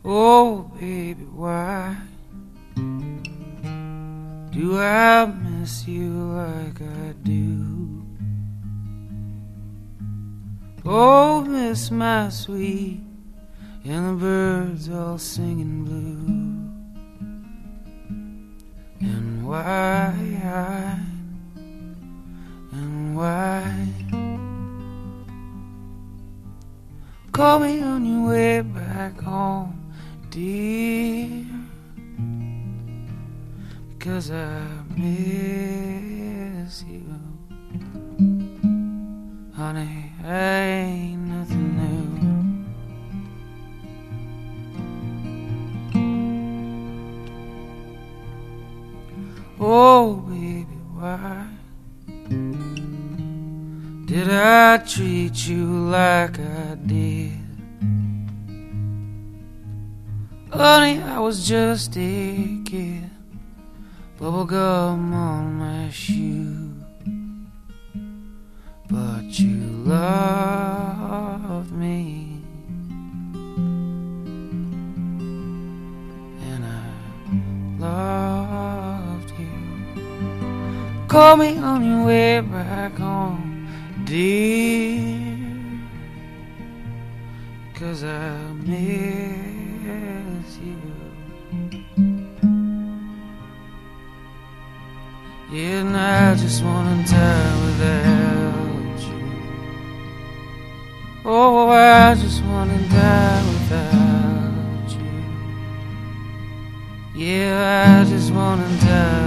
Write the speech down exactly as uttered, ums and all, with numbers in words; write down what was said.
Oh, baby, why do I miss you like I do? Oh, miss my sweet, and the birds all singing blue. And why, and why? Call me on your way back home, dear, because I miss you. Honey, ain't nothing new. Oh, baby, why did I treat you like I did? Honey, I was just a kid, bubblegum on my shoe. But you loved me, and I loved you. Call me on your way back home, dear, 'cause I miss you. Yeah, and I just wanna die without you. Oh, I just wanna die without you. Yeah, I just wanna die